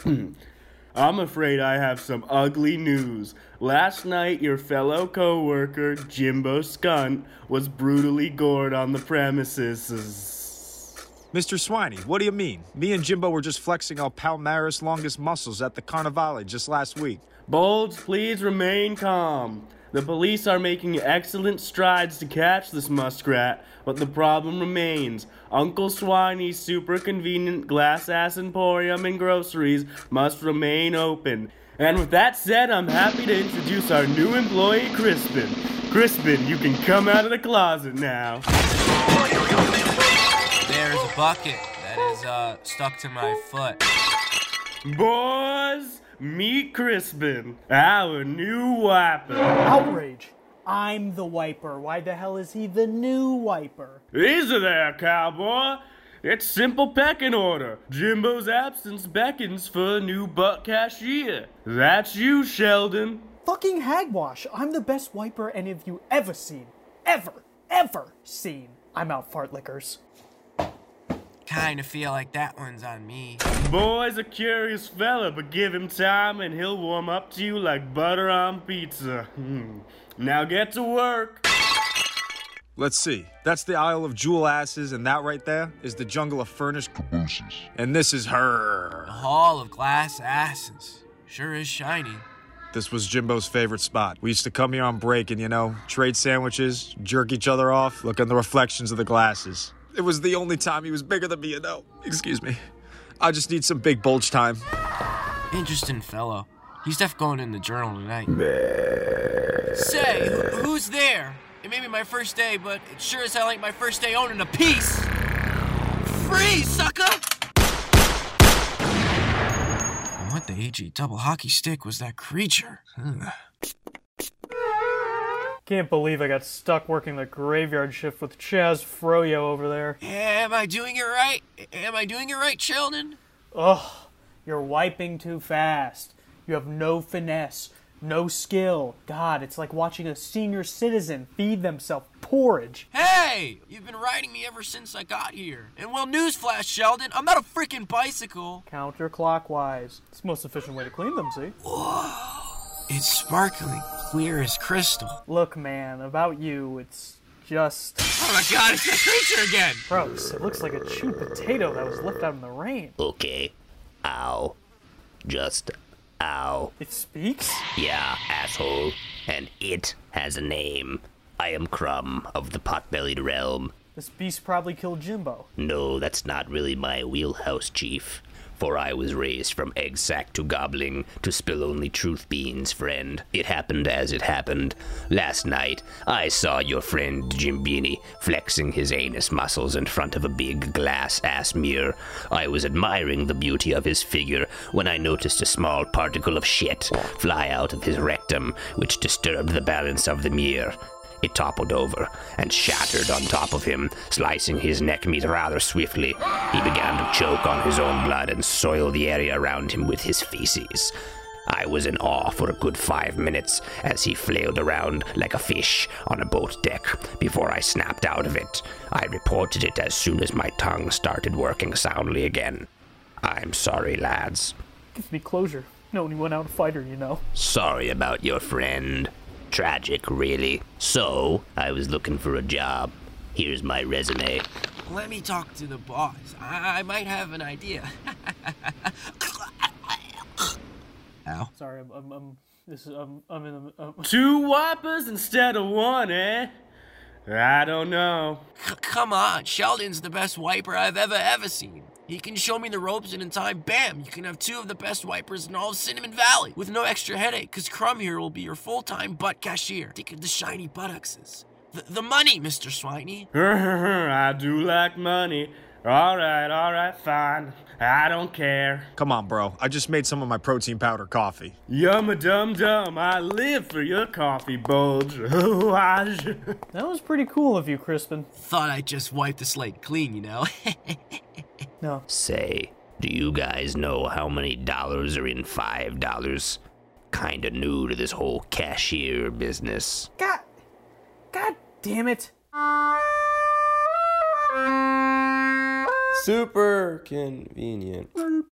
I'm afraid I have some ugly news. Last night, your fellow co-worker, Jimbo Skunt, was brutally gored on the premises. Mr. Swiney, what do you mean? Me and Jimbo were just flexing our palmaris longus muscles at the Carnivale just last week. Bolts, please remain calm. The police are making excellent strides to catch this muskrat, but the problem remains. Uncle Swiney's super convenient glass-ass emporium and groceries must remain open. And with that said, I'm happy to introduce our new employee, Crispin. Crispin, you can come out of the closet now. There's a bucket that is stuck to my foot. Boys, meet Crispin, our new wiper. Outrage! I'm the wiper. Why the hell is he the new wiper? Easy there, cowboy. It's simple pecking order. Jimbo's absence beckons for a new butt cashier. That's you, Sheldon. Fucking hagwash. I'm the best wiper any of you ever seen. Ever seen. I'm out, fart lickers. Kinda feel like that one's on me. Boy's a curious fella, but give him time and he'll warm up to you like butter on pizza. Now get to work. Let's see. That's the Isle of Jewel Asses, and that right there is the jungle of furnished cabooses. And this is her. The Hall of Glass Asses. Sure is shiny. This was Jimbo's favorite spot. We used to come here on break and, trade sandwiches, jerk each other off, look in the reflections of the glasses. It was the only time he was bigger than me, Excuse me. I just need some big bulge time. Interesting fellow. He's def going in the journal tonight. Say, who's there? It may be my first day, but it sure as hell ain't my first day owning a piece. Freeze, sucker! And what the AG double hockey stick was that creature? Can't believe I got stuck working the graveyard shift with Chaz Froyo over there. Am I doing it right? Am I doing it right, Sheldon? Ugh, you're wiping too fast. You have no finesse, no skill. God, it's like watching a senior citizen feed themselves porridge. Hey! You've been riding me ever since I got here. And well, newsflash, Sheldon, I'm not a freaking bicycle. Counterclockwise. It's the most efficient way to clean them, see? Whoa. It's sparkling, clear as crystal. Look, man, about you, it's just... Oh my god, it's that creature again! Gross. It looks like a chewed potato that was left out in the rain. Okay. Ow. Just ow. It speaks? Yeah, asshole. And it has a name. I am Crumb of the Pot-Bellied Realm. This beast probably killed Jimbo. No, that's not really my wheelhouse, Chief. For I was raised from egg sack to gobbling to spill only truth beans, friend. It happened as it happened. Last night, I saw your friend Jimbini flexing his anus muscles in front of a big glass-ass mirror. I was admiring the beauty of his figure when I noticed a small particle of shit fly out of his rectum, which disturbed the balance of the mirror. It toppled over and shattered on top of him, slicing his neck meat rather swiftly. He began to choke on his own blood and soil the area around him with his feces. I was in awe for a good 5 minutes as he flailed around like a fish on a boat deck before I snapped out of it. I reported it as soon as my tongue started working soundly again. I'm sorry, lads. Gives me closure. No, he went out a fighter, Sorry about your friend. Tragic, really. So, I was looking for a job. Here's my resume. Let me talk to the boss. I might have an idea. Ow. Sorry, I'm in the... 2 wipers instead of 1, eh? I don't know. Come on, Sheldon's the best wiper I've ever seen. He can show me the ropes, and in time, bam, you can have 2 of the best wipers in all of Cinnamon Valley with no extra headache, because Crumb here will be your full-time butt cashier. Think of the shiny buttocks. The money, Mr. Swiney. I do like money. All right, fine. I don't care. Come on, bro. I just made some of my protein powder coffee. Yum-a-dum-dum. I live for your coffee, Bulge. That was pretty cool of you, Crispin. Thought I'd just wipe the slate clean, No. Say, do you guys know how many dollars are in $5? Kinda new to this whole cashier business. God damn it. Super convenient.